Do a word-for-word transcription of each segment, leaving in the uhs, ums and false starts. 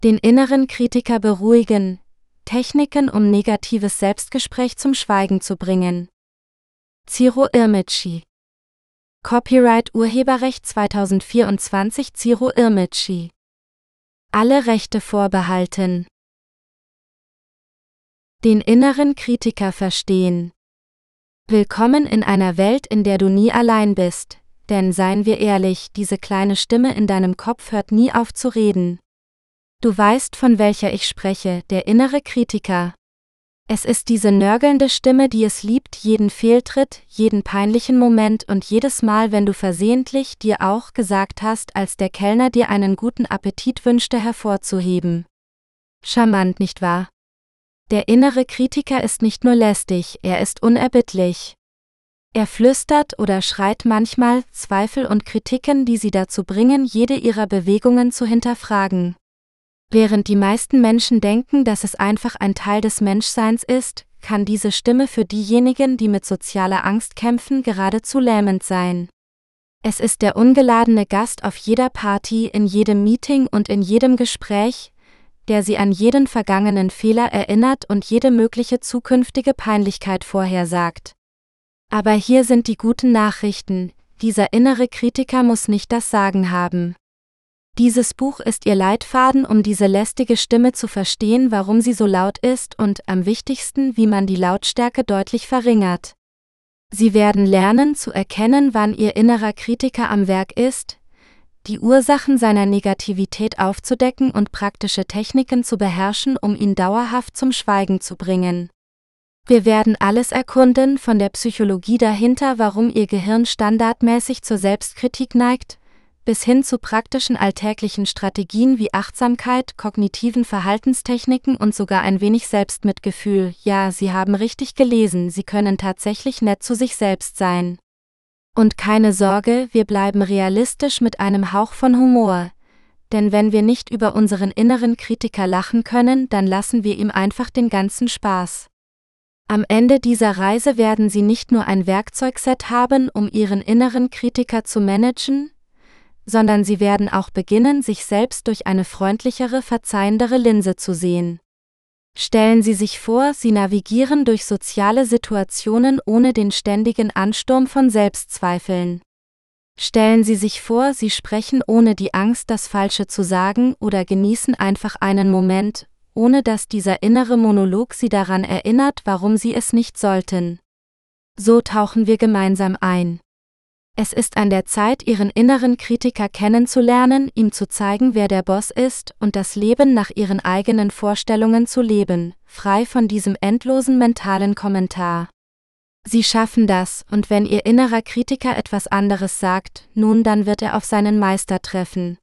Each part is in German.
Den inneren Kritiker beruhigen. Techniken, um negatives Selbstgespräch zum Schweigen zu bringen. Ciro Irmici. Copyright Urheberrecht zweitausendvierundzwanzig Ciro Irmici. Alle Rechte vorbehalten. Den inneren Kritiker verstehen. Willkommen in einer Welt, in der du nie allein bist, denn seien wir ehrlich, diese kleine Stimme in deinem Kopf hört nie auf zu reden. Du weißt, von welcher ich spreche, der innere Kritiker. Es ist diese nörgelnde Stimme, die es liebt, jeden Fehltritt, jeden peinlichen Moment und jedes Mal, wenn du versehentlich dir auch gesagt hast, als der Kellner dir einen guten Appetit wünschte, hervorzuheben. Charmant, nicht wahr? Der innere Kritiker ist nicht nur lästig, er ist unerbittlich. Er flüstert oder schreit manchmal Zweifel und Kritiken, die sie dazu bringen, jede ihrer Bewegungen zu hinterfragen. Während die meisten Menschen denken, dass es einfach ein Teil des Menschseins ist, kann diese Stimme für diejenigen, die mit sozialer Angst kämpfen, geradezu lähmend sein. Es ist der ungeladene Gast auf jeder Party, in jedem Meeting und in jedem Gespräch, der sie an jeden vergangenen Fehler erinnert und jede mögliche zukünftige Peinlichkeit vorhersagt. Aber hier sind die guten Nachrichten: Dieser innere Kritiker muss nicht das Sagen haben. Dieses Buch ist Ihr Leitfaden, um diese lästige Stimme zu verstehen, warum sie so laut ist und, am wichtigsten, wie man die Lautstärke deutlich verringert. Sie werden lernen zu erkennen, wann Ihr innerer Kritiker am Werk ist, die Ursachen seiner Negativität aufzudecken und praktische Techniken zu beherrschen, um ihn dauerhaft zum Schweigen zu bringen. Wir werden alles erkunden, von der Psychologie dahinter, warum Ihr Gehirn standardmäßig zur Selbstkritik neigt, bis hin zu praktischen alltäglichen Strategien wie Achtsamkeit, kognitiven Verhaltenstechniken und sogar ein wenig Selbstmitgefühl. Ja, Sie haben richtig gelesen, Sie können tatsächlich nett zu sich selbst sein. Und keine Sorge, wir bleiben realistisch mit einem Hauch von Humor. Denn wenn wir nicht über unseren inneren Kritiker lachen können, dann lassen wir ihm einfach den ganzen Spaß. Am Ende dieser Reise werden Sie nicht nur ein Werkzeugset haben, um Ihren inneren Kritiker zu managen, sondern Sie werden auch beginnen, sich selbst durch eine freundlichere, verzeihendere Linse zu sehen. Stellen Sie sich vor, Sie navigieren durch soziale Situationen ohne den ständigen Ansturm von Selbstzweifeln. Stellen Sie sich vor, Sie sprechen ohne die Angst, das Falsche zu sagen, oder genießen einfach einen Moment, ohne dass dieser innere Monolog Sie daran erinnert, warum Sie es nicht sollten. So tauchen wir gemeinsam ein. Es ist an der Zeit, Ihren inneren Kritiker kennenzulernen, ihm zu zeigen, wer der Boss ist, und das Leben nach Ihren eigenen Vorstellungen zu leben, frei von diesem endlosen mentalen Kommentar. Sie schaffen das, und wenn Ihr innerer Kritiker etwas anderes sagt, nun dann wird er auf seinen Meister treffen.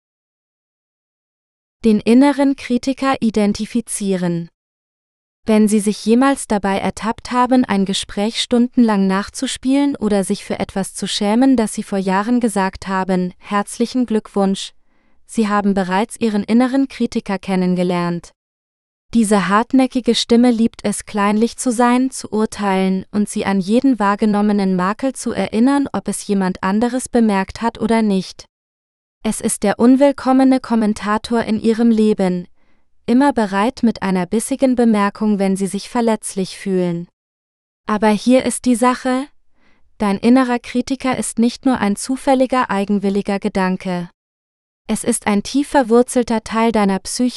Den inneren Kritiker identifizieren. Wenn Sie sich jemals dabei ertappt haben, ein Gespräch stundenlang nachzuspielen oder sich für etwas zu schämen, das Sie vor Jahren gesagt haben, herzlichen Glückwunsch, Sie haben bereits Ihren inneren Kritiker kennengelernt. Diese hartnäckige Stimme liebt es, kleinlich zu sein, zu urteilen und Sie an jeden wahrgenommenen Makel zu erinnern, ob es jemand anderes bemerkt hat oder nicht. Es ist der unwillkommene Kommentator in Ihrem Leben, immer bereit mit einer bissigen Bemerkung, wenn Sie sich verletzlich fühlen. Aber hier ist die Sache: Dein innerer Kritiker ist nicht nur ein zufälliger, eigenwilliger Gedanke. Es ist ein tief verwurzelter Teil deiner Psyche,